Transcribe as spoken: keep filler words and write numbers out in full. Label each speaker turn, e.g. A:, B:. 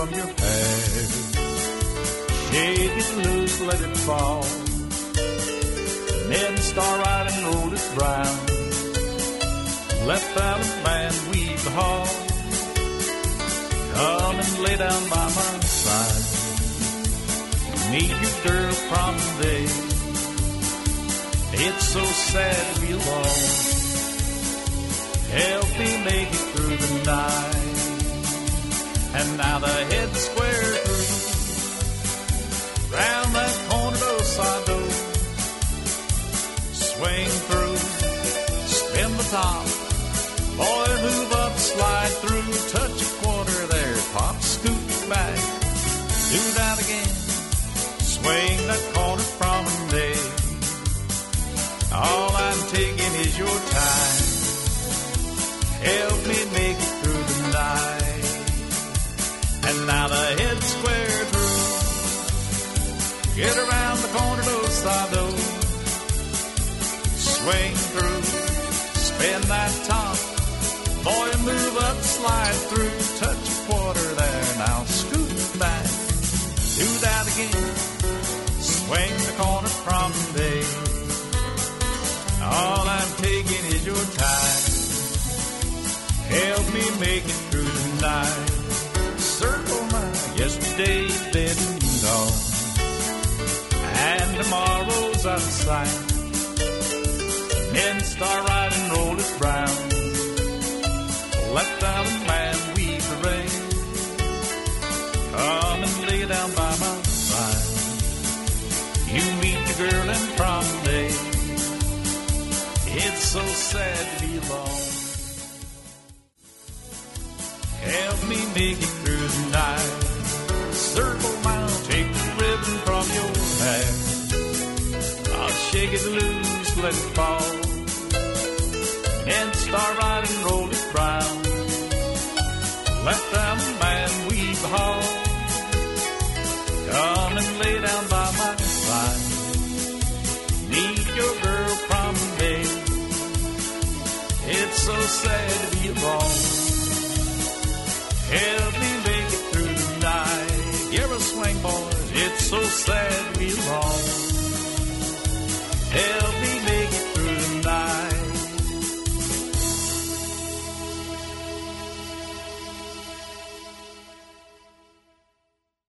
A: from your hair. Shake it loose, let it fall. Then start right and roll it round. Let that man weave the hall. Come and lay down by my side. Meet your girl from the day. It's so sad to be alone. Help me make it through the night. And now the head's square through. Round that corner, side door. Swing through, spin the top. Boy, move up, slide through. Touch a quarter there, pop, scoot back. Do that again. Swing that corner from day. All I'm taking is your time. Help me make it through the night. And now the head's square through. Get around the corner, those side door. Swing through, spin that top. Boy, move up, slide through. Touch a quarter there, now scoot back. Do that again. Swing the corner from day. All I'm taking is your time. Help me make it through the night. Circle my yesterday's dead and gone, and tomorrow's out of sight. Men start right and roll it round. Let down a man weave the rain. Come and lay down by my side. You meet the girl in prom day. It's so sad to be alone. Help me make it through the night. Circle round, take the ribbon from your hair. I'll shake it loose, let it fall. And start right and roll it round. Let that man weave the hall. Come and lay down by my side. Meet your girl from day. It's so sad to be alone. Help me make it through the night. Give a swing, boys. It's so sad to be alone.